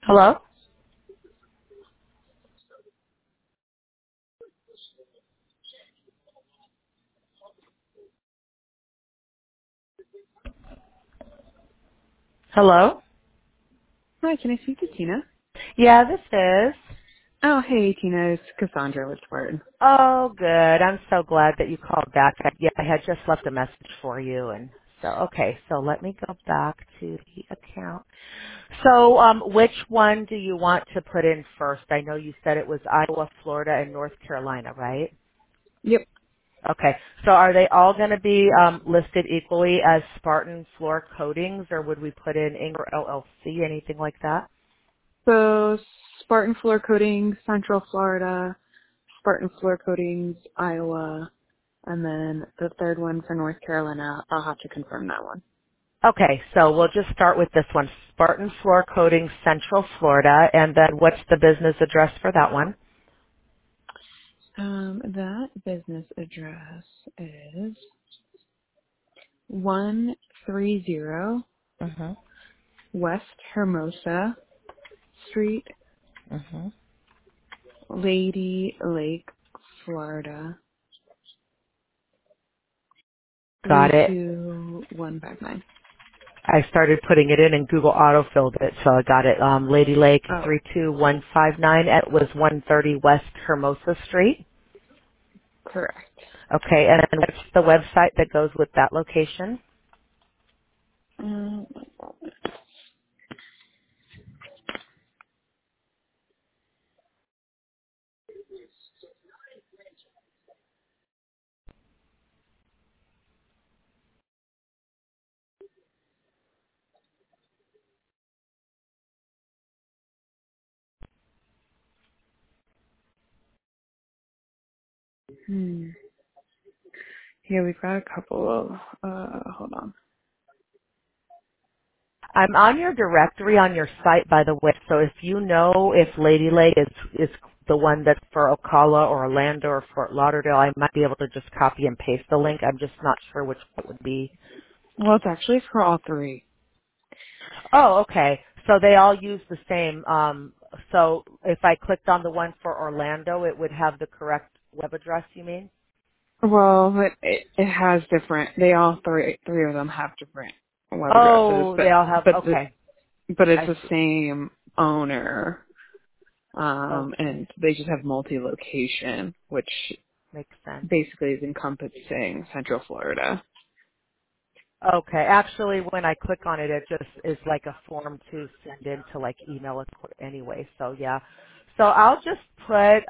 Hello? Hello? Hi, can I speak to Tina? Yeah, this is. Oh, hey, Tina, it's Cassandra with Spartan. Oh, good. I'm so glad that you called back. Yeah, I had just left a message for you, and so okay. So let me go back to the account. So, which one do you want to put in first? I know you said it was Iowa, Florida, and North Carolina, right? Yep. Okay. So, are they all going to be listed equally as Spartan Floor Coatings, or would we put in Inger LLC, anything like that? So, Spartan Floor Coatings, Central Florida, Spartan Floor Coatings, Iowa, and then the third one for North Carolina. I'll have to confirm that one. Okay, so we'll just start with this one, Spartan Floor Coatings, Central Florida, and then what's the business address for that one? That business address is 130 Mhm. West Hermosa Street, Mhm. Lady Lake, Florida, Got it. 32159. I started putting it in and Google autofilled it, so I got it. Lady Lake Oh, 32159. It was 130 West Hermosa Street. correct. Okay, and then what's the website that goes with that location? Um, Hmm. Yeah, we've got a couple of, hold on. I'm on your directory on your site, by the way. So if you know if Lady Lake is the one that's for Ocala or Orlando or Fort Lauderdale, I might be able to just copy and paste the link. I'm just not sure which it would be. Well, it's actually for all three. Oh, okay. So they all use the same. So if I clicked on the one for Orlando, it would have the correct web address. You mean? Well, but it has different, they all three of them have different web addresses, Oh, they all have. Okay, but it's I the see. same owner, Okay, and they just have multi-location, which makes sense. basically is encompassing Central Florida. Okay. Actually, when I click on it, it just is like a form to send in to like email it anyway. So yeah. So I'll just put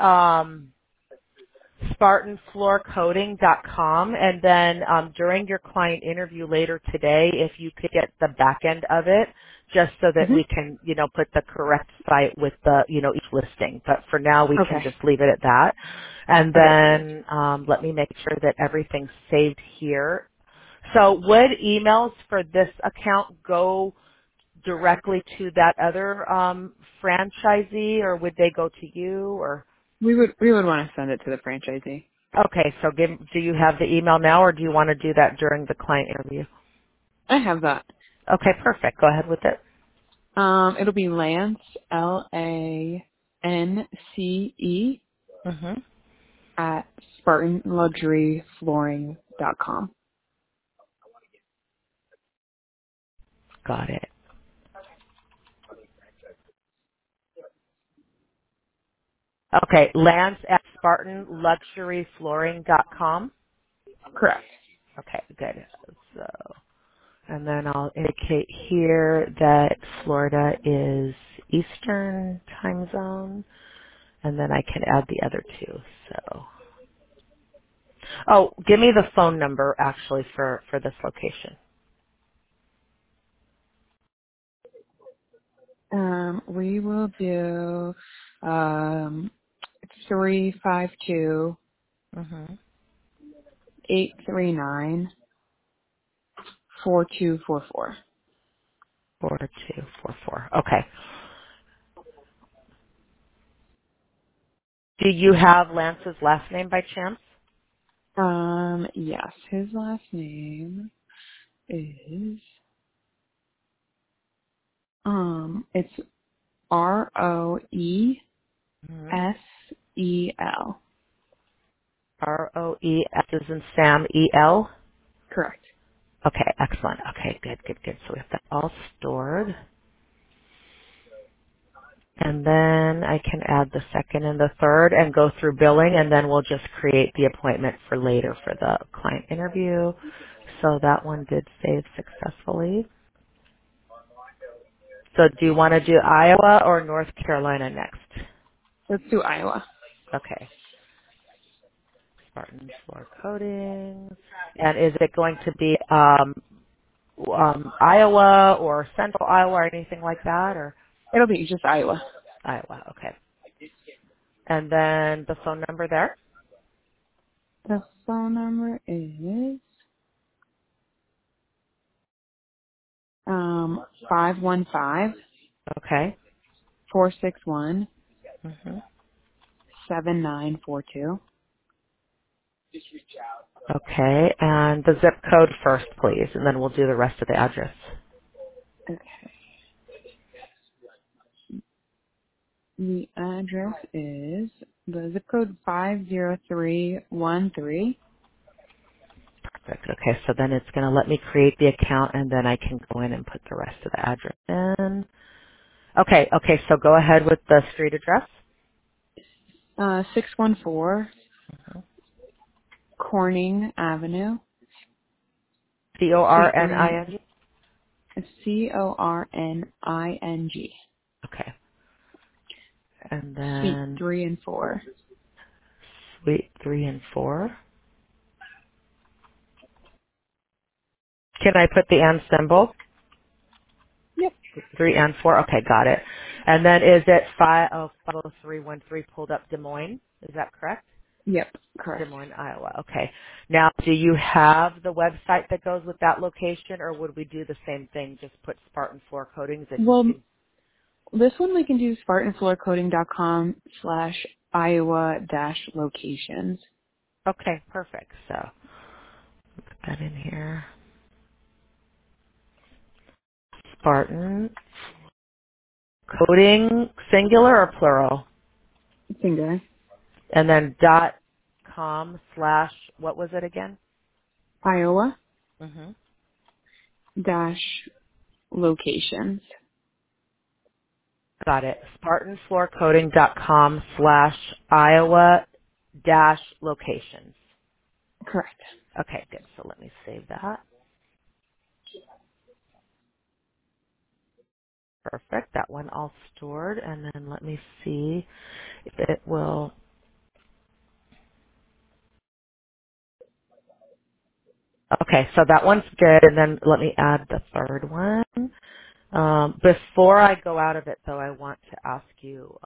SpartanFloorCoating.com, and then during your client interview later today, if you could get the back end of it, just so that hmm we can, put the correct site with the, each listing. But for now, we can Okay. just leave it at that. And Okay. then let me make sure that everything's saved here. So would emails for this account go directly to that other franchisee, or would they go to you? Or We would want to send it to the franchisee. okay, so do you have the email now, or do you want to do that during the client interview? I have that. Okay, perfect. Go ahead with it. It'll be Lance, LANCE, Mhm. at SpartanLuxuryFlooring.com. Got it. Okay, Lance at SpartanLuxuryFlooring.com. Correct. Okay, good. So, and then I'll indicate here that Florida is Eastern time zone, and then I can add the other two. So, oh, give me the phone number actually for this location. We will do um 352 Mhm. 839 4244. 4244. Okay. Do you have Lance's last name by chance? Yes, his last name is it's Mhm. ROESEL. ROES is in Sam, EL. Correct. Okay, excellent. Okay, good, good, good. So we have that all stored. And then I can add the second and the third and go through billing, and then we'll just create the appointment for later for the client interview. So that one did save successfully. So do you want to do Iowa or North Carolina next? Let's do Iowa. Okay. Spartan floor coatings. And is it going to be Iowa or Central Iowa or anything like that? Or It'll be just Iowa. Iowa, okay. And then the phone number there? The phone number is 515 Okay. 461 hmm 7942. Okay. And the zip code first, please, and then we'll do the rest of the address. Okay. The address is the zip code 50313. Perfect. Okay, so then it's going to let me create the account, and then I can go in and put the rest of the address in. Okay, so go ahead with the street address. 614 Corning Avenue, Suite 3, Corning. Corning. Okay. And Suite then 3 and 4. suite 3 and 4. Can I put the and symbol? Yep. 3 and 4. Okay, got it. And then is it 50313 pulled up Des Moines? Is that correct? Yep, Des correct. Moines, Iowa. Okay. Now, do you have the website that goes with that location, or would we do the same thing, just put Spartan Floor Coatings and you Well, can... this one we can do spartanfloorcoating.com/Iowa-locations. Okay, perfect. So put that in here. Spartan Coating, singular or plural? Singular. And then .com slash, what was it again? hmm Iowa-locations. Got it. SpartanFloorCoating.com slash Iowa dash locations. Correct. Okay, good. So let me save that. Perfect. That one all stored. And then let me see if it will. Okay, so that one's good. And then let me add the third one. Before I go out of it, though, I want to ask you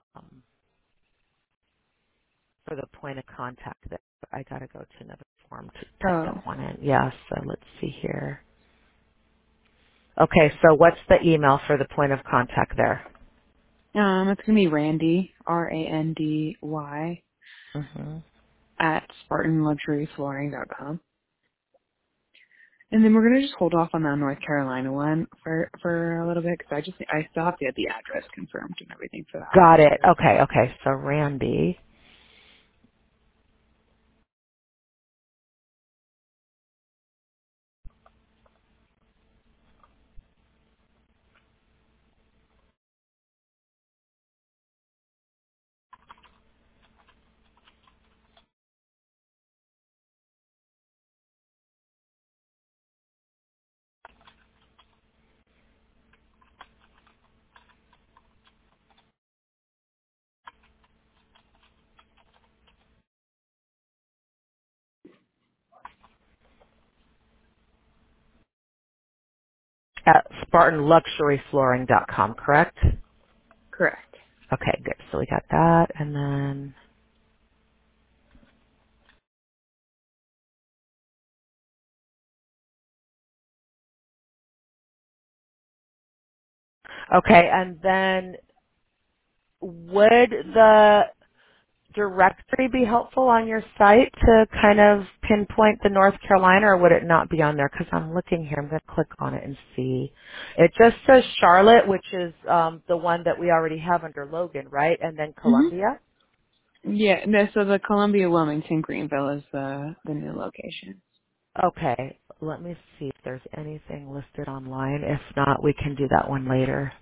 for the point of contact that I got to go to another form to type Oh. that one in. Yeah, so let's see here. Okay, so what's the email for the point of contact there? It's gonna be Randy, Randy, hmm at spartanluxuryflooring.com. And then we're gonna just hold off on that North Carolina one for a little bit because I still have to get the address confirmed and everything for that one. Got it. Okay. So Randy. At SpartanLuxuryFlooring.com, correct? Correct. Okay, good. So we got that. And then, okay, and then would the directory be helpful on your site to kind of pinpoint the North Carolina, or would it not be on there? Because I'm looking here. I'm going to click on it and see. It just says Charlotte, which is the one that we already have under Logan, right? And then Mhm. Columbia. Yeah. No, so the Columbia Wilmington Greenville is the new location. Okay. Let me see if there's anything listed online. If not, we can do that one later.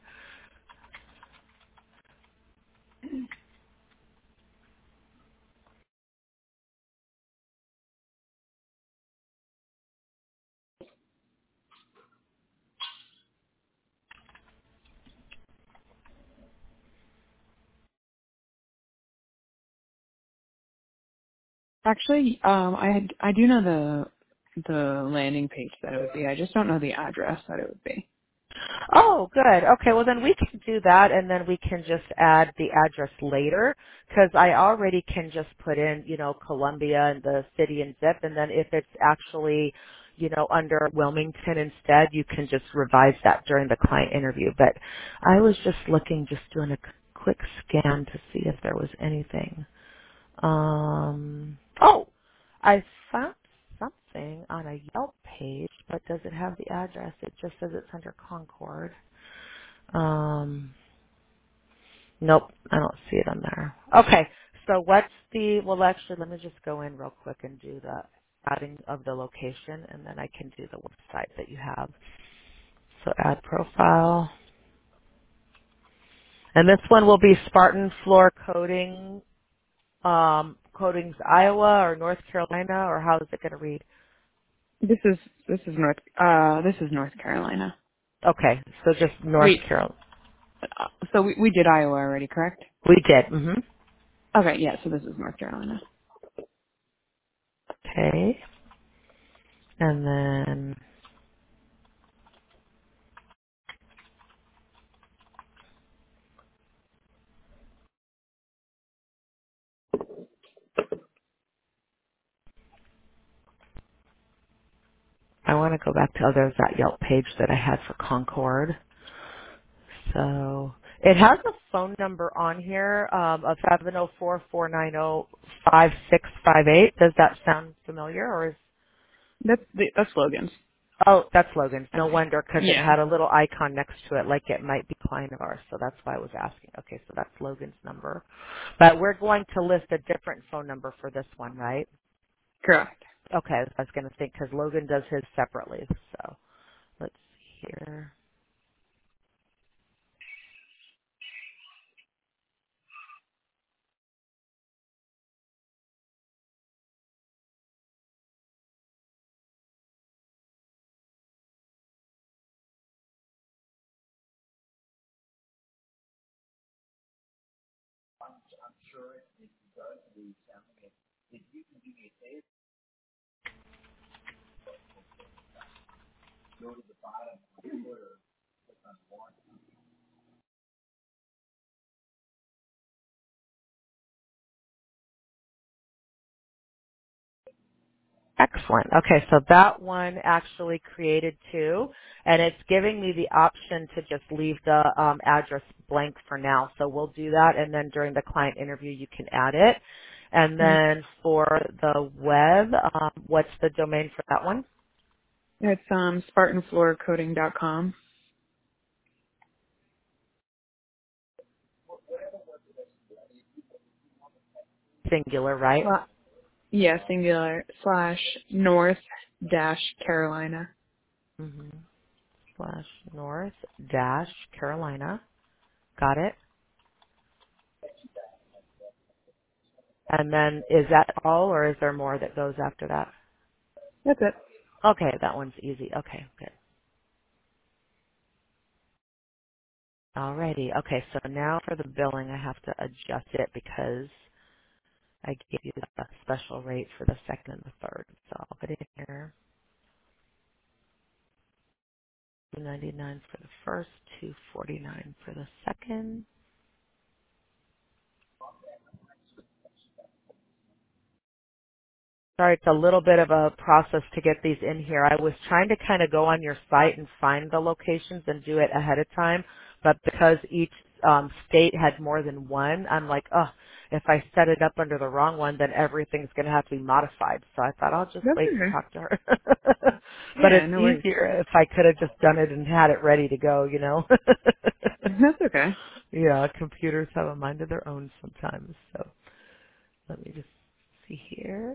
Actually, I do know the landing page that it would be. I just don't know the address that it would be. Oh, good. Okay, well then we can do that, and then we can just add the address later, because I already can just put in, Columbia and the city and zip, and then if it's actually, under Wilmington instead, you can just revise that during the client interview. But I was just looking, just doing a quick scan to see if there was anything. Oh, I found something on a Yelp page, but does it have the address? It just says it's under Concord. Um, nope, I don't see it on there. Okay, so well actually let me just go in real quick and do the adding of the location, and then I can do the website that you have. So add profile. And this one will be Spartan Floor Coating, Coatings Iowa or North Carolina, or how is it going to read? This is this is North Carolina. Okay, so just North Wait, Carolina. so we did Iowa already, correct? We did. Hmm. Okay, yeah, so this is North Carolina. Okay, and then I want to go back to there's that Yelp page that I had for Concord. So it has a phone number on here of 704-490-5658. Does that sound familiar, or is That's Logan's. oh, that's Logan's. I No think. wonder, because it Yeah, had a little icon next to it like it might be a client of ours. So that's why I was asking. Okay, so that's Logan's number. But we're going to list a different phone number for this one, right? correct. Okay, I was going to think because Logan does his separately. So let's see here. Excellent. Okay, so that one actually created two, and it's giving me the option to just leave the address blank for now. So we'll do that, and then during the client interview, you can add it. And Mm. then for the web, what's the domain for that one? It's SpartanFloorCoating.com. Singular, right? Yeah, singular / North dash Carolina. Mm-hmm. Slash North dash Carolina. Got it. And then is that all, or is there more that goes after that? That's it. Okay, that one's easy. Okay, good. Alrighty. Okay, so now for the billing, I have to adjust it because I gave you the special rate for the second and the third. So I'll put it in here. $299 for the first, $249 for the second. Sorry, it's a little bit of a process to get these in here. I was trying to kind of go on your site and find the locations and do it ahead of time, but because each state had more than one, I'm like, oh. if I set it up under the wrong one, then everything's going to have to be modified. So I thought I'll just That's wait and okay. talk to her. But Yeah, it's no worries. easier if I could have just done it and had it ready to go, you know. That's okay. Yeah, computers have a mind of their own sometimes. So let me just see here.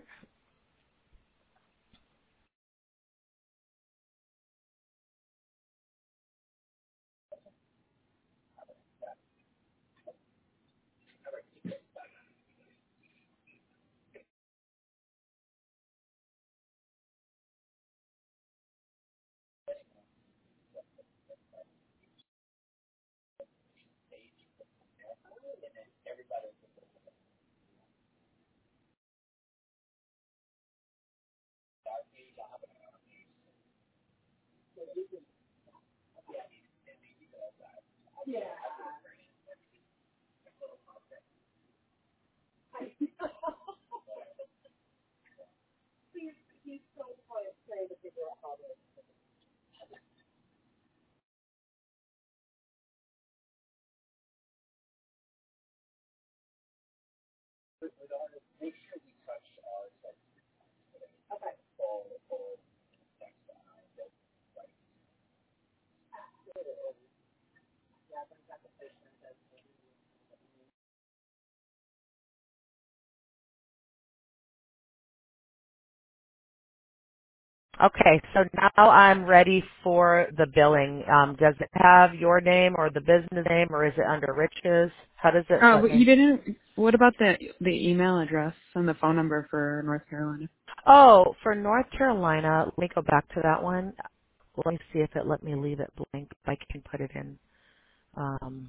Okay, so now I'm ready for the billing. Does it have your name or the business name, or is it under Rich's? How does it Oh, let but you me? didn't. What about the email address and the phone number for North Carolina? Oh, for North Carolina, let me go back to that one. Let me see if it let me leave it blank. If I can put it in. Um,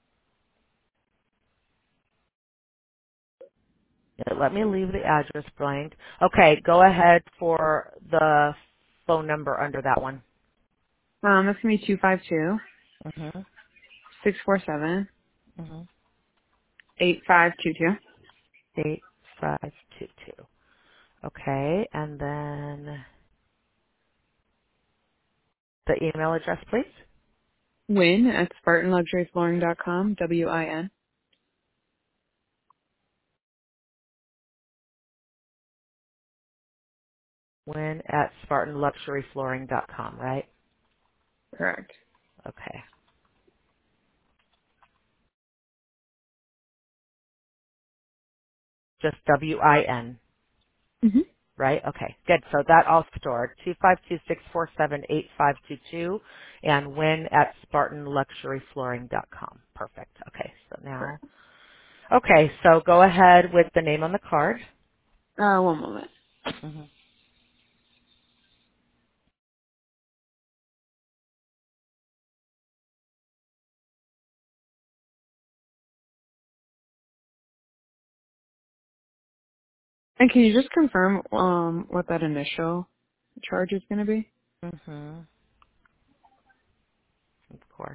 Let me leave the address blank. Okay, go ahead for the phone number under that one. That's gonna be 252 Mhm. 647 Mhm. 8522. 8522. Okay, and then the email address, please. Win at SpartanLuxuryFlooring.com. WIN. Win at SpartanLuxuryFlooring.com, right? Correct. Okay. Just WIN, Mhm. right? Okay, good. So that all stored. 252-647-8522 and win at SpartanLuxuryFlooring.com. Perfect. Okay, so now. Correct. Okay, so go ahead with the name on the card. One moment. Hmm. And can you just confirm what that initial charge is gonna be? Hmm. Of course.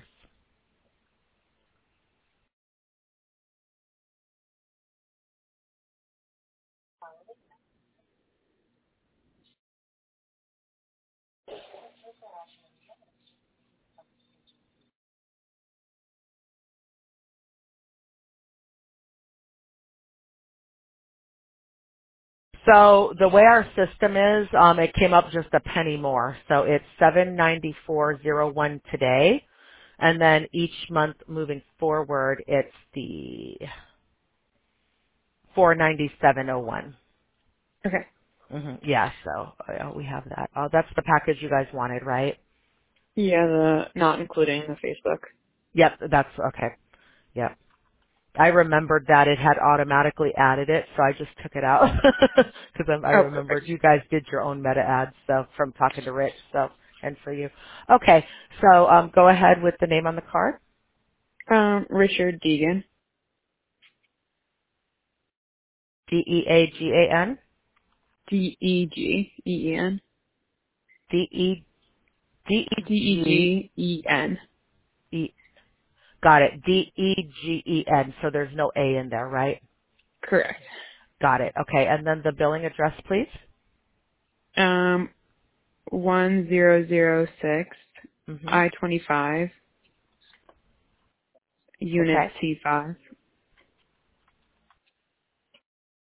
So the way our system is, it came up just a penny more. So it's 794.01 today, and then each month moving forward, it's the 497.01. Okay. Yeah, so we have that. Oh, that's the package you guys wanted, right? Yeah, the not including the Facebook. Yep, that's okay. Yep. I remembered that it had automatically added it, so I just took it out because I Oh, remembered perfect. you guys did your own meta ads, so from talking to Rich, so and for you. Okay, so go ahead with the name on the card. Richard Deegan. DEAGAN. DEGEEN. DE DEGEN. Got it. DEGEN. So there's no A in there, right? Correct. Got it. Okay, and then the billing address, please. 1006 Mhm. I-25 Unit Okay. C5.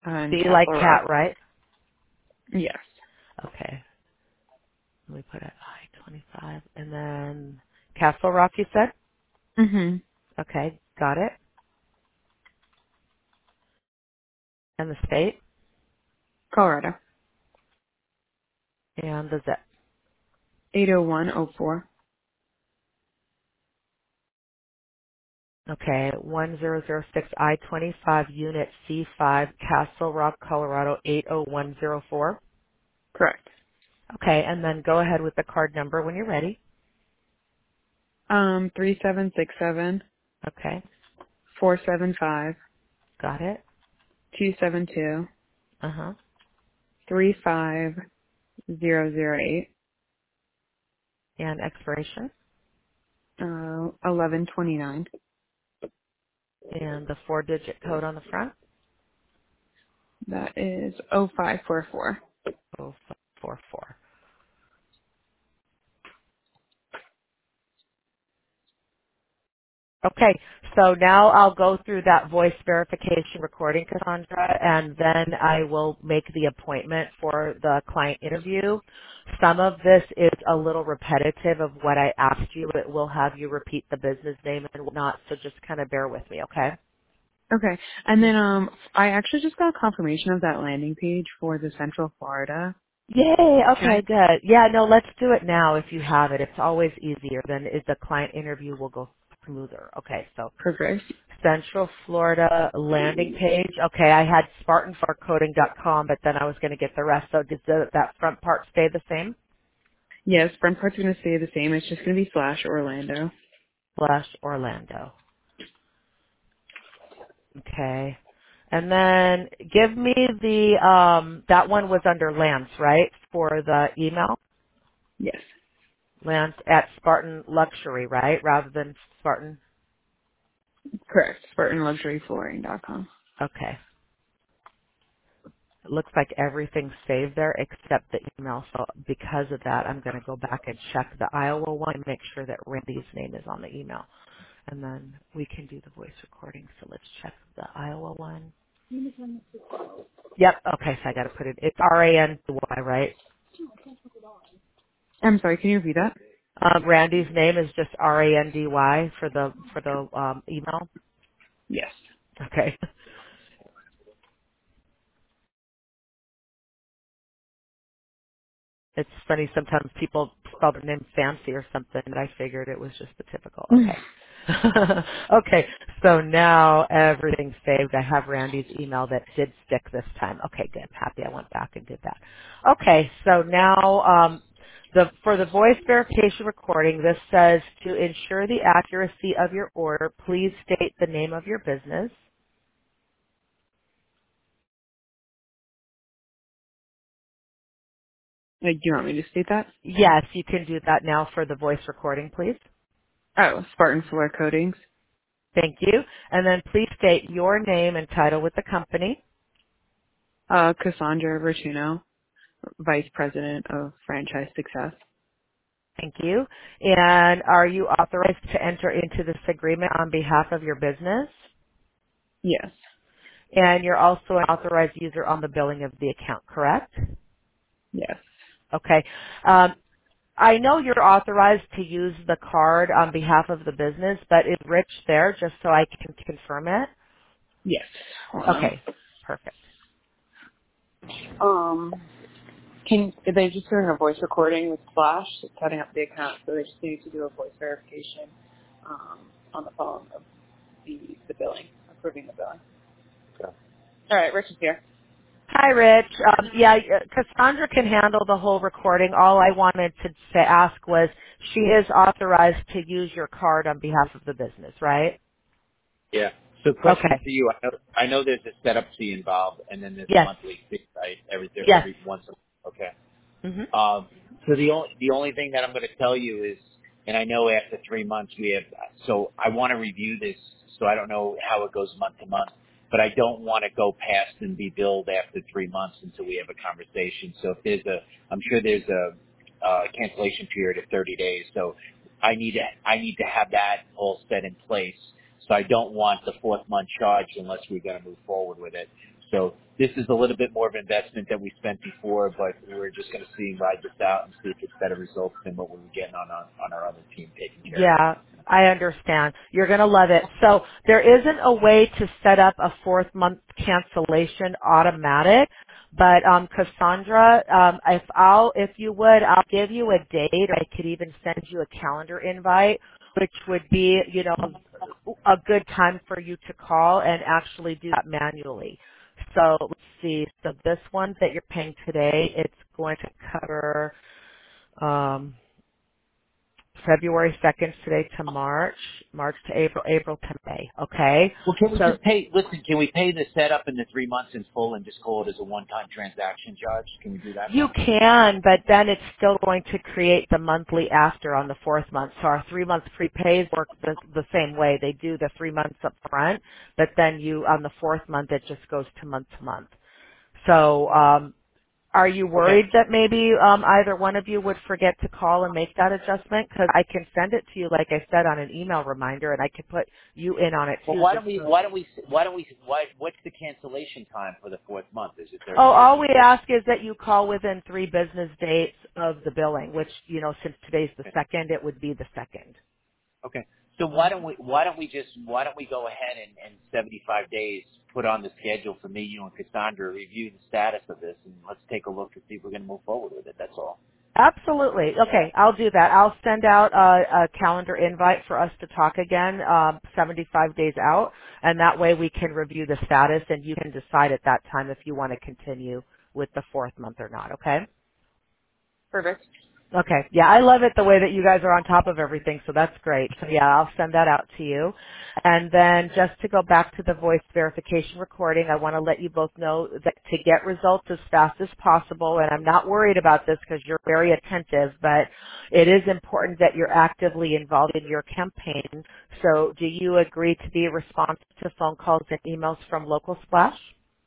And C like Castle cat, Rock. right? Yes. Okay. Let me put it I-25. And then Castle Rock, you said? Mhm. Okay, got it. And the state Colorado. and the zip. 80104. Okay, 1006 I-25 Unit C5, Castle Rock, Colorado 80104. Correct. Okay, and then go ahead with the card number when you're ready. 3767 Okay, 475 got it. 272 Uh-huh. 35008. And expiration 1129. and the four-digit code on the front. That is 0544. 0544. Okay, so now I'll go through that voice verification recording, Cassandra, and then I will make the appointment for the client interview. Some of this is a little repetitive of what I asked you. It will have you repeat the business name and whatnot, so just kind of bear with me, okay? Okay. And then I actually just got confirmation of that landing page for the Central Florida. Yay, Can I? okay, good. Yeah, no, let's do it now if you have it. It's always easier. Then the client interview will go smoother. Okay, so Perfect. Central Florida landing page. Okay, I had SpartanFarCoding.com, but then I was going to get the rest. So did that front part stay the same? Yes, front part's going to stay the same. It's just going to be slash Orlando. Slash Orlando. Okay. And then give me that one was under Lance, right? For the email? Yes. Lance at Spartan Luxury, right? Rather than Spartan. Correct. SpartanLuxuryFlooring.com. Okay. It looks like everything's saved there except the email. So because of that, I'm going to go back and check the Iowa one and make sure that Randy's name is on the email. And then we can do the voice recording. So let's check the Iowa one. Yep. Okay. So I got to put it. It's R-A-N-D-Y, right? I'm sorry, can you repeat that? Randy's name is just R-A-N-D-Y for the email. Yes. Okay. It's funny sometimes people spell their name fancy or something, and I figured it was just the typical. Okay. Okay, so now everything's saved. I have Randy's email that did stick this time. Okay, good. Happy I went back and did that. Okay, so now for the voice verification recording, this says to ensure the accuracy of your order, please state the name of your business. Do you want me to state that? Yes, you can do that now for the voice recording, please. Oh, Spartan Floor Coatings. Thank you. And then please state your name and title with the company. Cassandra Vertuno, Vice President of Franchise Success. Thank you. And are you authorized to enter into this agreement on behalf of your business? Yes. And you're also an authorized user on the billing of the account, correct? Yes. Okay. I know you're authorized to use the card on behalf of the business, but is Rich there just so I can confirm it? Yes. Hold on. Okay. Perfect. They're just doing a voice recording with Flash, setting up the account, so they just need to do a voice verification on the phone of the billing, approving the billing. All right, Rich is here. Hi, Rich. Yeah, Cassandra can handle the whole recording. All I wanted to ask was she is authorized to use your card on behalf of the business, right? Yeah. So question Okay. for you. I know there's a setup fee involved, and then there's a Yes. monthly fee, right? Yes. Every once. Okay. hmm So the only thing that I'm going to tell you is, and I know after 3 months we have, so I want to review this. So I don't know how it goes month to month, but I don't want to go past and be billed after 3 months until we have a conversation. So if I'm sure there's a cancellation period of 30 days. So I need to have that all set in place. So I don't want the fourth month charge unless we're going to move forward with it. So this is a little bit more of an investment than we spent before, but we're just going to ride this out and see if it's better results than what we were getting on our other team taking care of it. Yeah, I understand. You're going to love it. So there isn't a way to set up a fourth month cancellation automatic, but Cassandra, if you would, I'll give you a date, or I could even send you a calendar invite, which would be, a good time for you to call and actually do that manually. So let's see. So this one that you're paying today, it's going to cover. February 2nd today to March, March to April, April to May. Okay? Well, can we So just pay? Listen, can we pay the setup in the 3 months in full and just call it as a one-time transaction, Judge? Can we do that you now? can, but then it's still going to create the monthly after on the fourth month. So our 3 month prepays work the same way. They do the 3 months up front, but then on the fourth month it just goes to month to month. So, are you Okay. worried that maybe either one of you would forget to call and make that adjustment? Because I can send it to you, like I said, on an email reminder, and I can put you in on it Well, too. what's the cancellation time for the fourth month? Is it 30 Oh, days all we before? ask is that you call within 3 business days of the billing, which, since today's the second, it would be the second. Okay. So why don't we go ahead and 75 days put on the schedule for me, you and Cassandra review the status of this, and let's take a look to see if we're going to move forward with it. That's all. Absolutely. Okay, I'll do that. I'll send out a calendar invite for us to talk again 75 days out, and that way we can review the status, and you can decide at that time if you want to continue with the fourth month or not, okay? Perfect. Okay. Yeah, I love it the way that you guys are on top of everything, so that's great. So yeah, I'll send that out to you. And then just to go back to the voice verification recording, I want to let you both know that to get results as fast as possible, and I'm not worried about this because you're very attentive, but it is important that you're actively involved in your campaign. So do you agree to be responsive to phone calls and emails from Local Splash?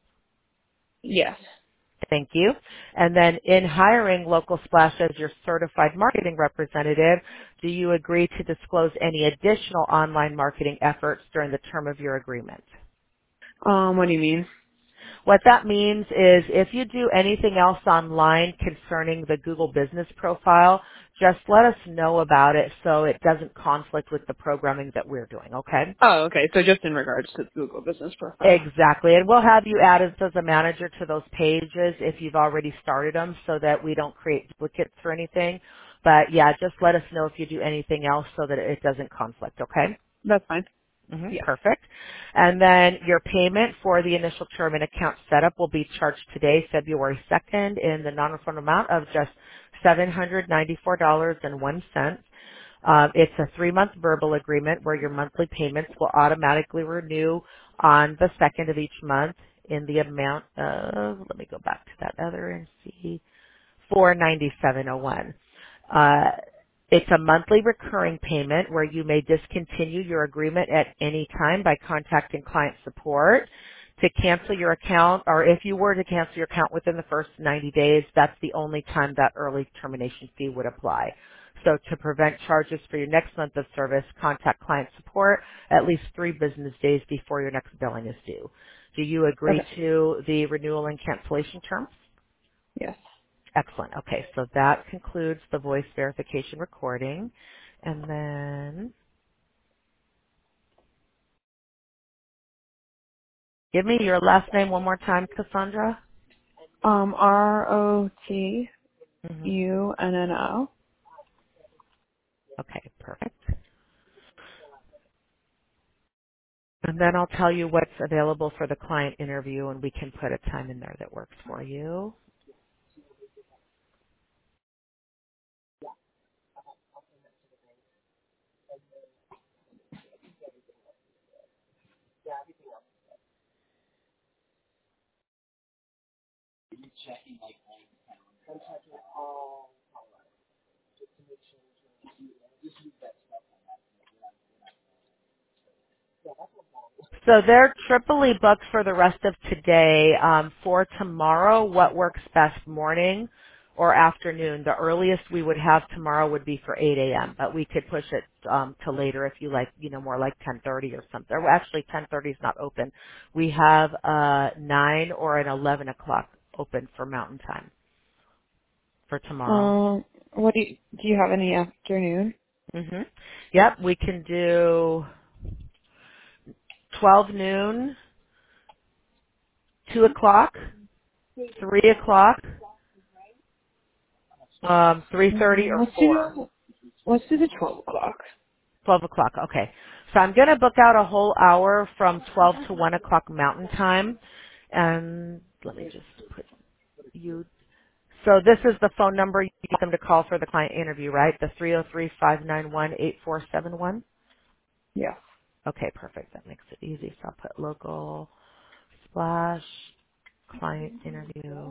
Yes. Thank you. And then in hiring Local Splash as your certified marketing representative, do you agree to disclose any additional online marketing efforts during the term of your agreement? What do you mean? What that means is if you do anything else online concerning the Google Business Profile, just let us know about it so it doesn't conflict with the programming that we're doing, okay? Oh, okay. So just in regards to Google Business Profile. Exactly. And we'll have you added as a manager to those pages if you've already started them so that we don't create duplicates or anything. But yeah, just let us know if you do anything else so that it doesn't conflict, okay? That's fine. Yes. Perfect. And then your payment for the initial term and account setup will be charged today, February 2nd, in the non-refundable amount of just $794.01. It's a 3-month verbal agreement where your monthly payments will automatically renew on the second of each month in the amount of, let me go back to that other and see, 497.01. Uh, it's a monthly recurring payment where you may discontinue your agreement at any time by contacting client support. To cancel your account, or if you were to cancel your account within the first 90 days, that's the only time that early termination fee would apply. So to prevent charges for your next month of service, contact client support at least 3 business days before your next billing is due. Do you agree Okay. to the renewal and cancellation terms? Yes. Excellent. Okay, so that concludes the voice verification recording. And then give me your last name one more time, Cassandra. hmm ROTUNNO. Okay, perfect. And then I'll tell you what's available for the client interview, and we can put a time in there that works for you. So they're triply booked for the rest of today. For tomorrow, what works best, morning or afternoon. The earliest we would have tomorrow would be for 8 a.m., but we could push it to later if you like, more like 10:30 or something. Or actually, 10:30 is not open. We have 9 or an 11 o'clock open for Mountain Time for tomorrow. What do you have in the afternoon? hmm Yep, we can do 12 noon, 2 o'clock, 3 o'clock, 3:30 or Let's 4. do the 12 o'clock. 12 o'clock, okay. So I'm going to book out a whole hour from 12 to 1 o'clock Mountain Time. And let me just put you. So this is the phone number you want them to call for the client interview, right? The 303-591-8471? Yeah. Okay, perfect. That makes it easy. So I'll put local slash client interview.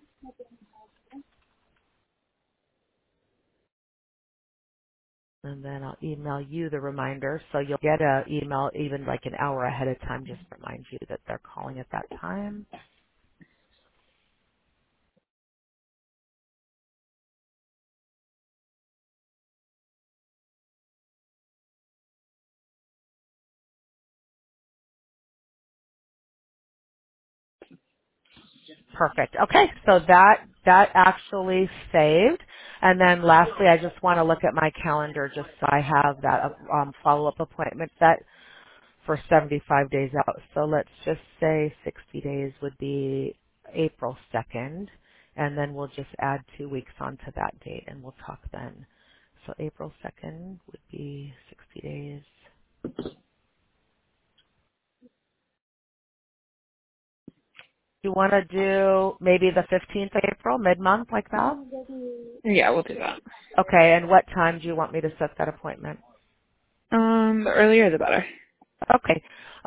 And then I'll email you the reminder. So you'll get an email even like an hour ahead of time just to remind you that they're calling at that time. Perfect. Okay, so that actually saved. And then lastly, I just want to look at my calendar just so I have that follow-up appointment set for 75 days out. So let's just say 60 days would be April 2nd, and then we'll just add 2 weeks onto that date, and we'll talk then. So April 2nd would be 60 days. You want to do maybe the 15th of April, mid-month, like that? Yeah, we'll do that. Okay, and what time do you want me to set that appointment? The earlier the better. Okay.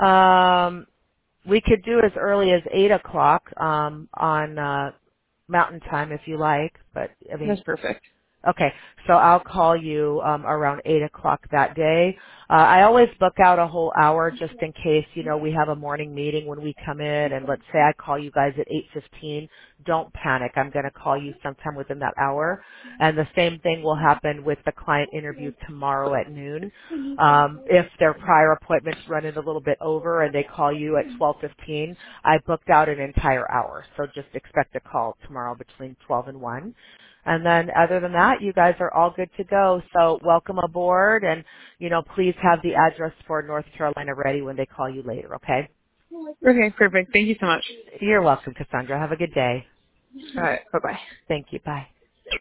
We could do as early as 8 o'clock on Mountain Time if you like, but I mean, That's perfect. okay, so I'll call you around 8 o'clock that day. I always book out a whole hour just in case, we have a morning meeting when we come in, and let's say I call you guys at 8:15. Don't panic. I'm going to call you sometime within that hour. And the same thing will happen with the client interview tomorrow at noon. If their prior appointment's running a little bit over and they call you at 12:15, I booked out an entire hour. So just expect a call tomorrow between 12 and 1. And then other than that, you guys are all good to go. So welcome aboard, and, please have the address for North Carolina ready when they call you later, okay? Okay, perfect. Thank you so much. You're welcome, Cassandra. Have a good day. All right. Bye-bye. Thank you. Bye.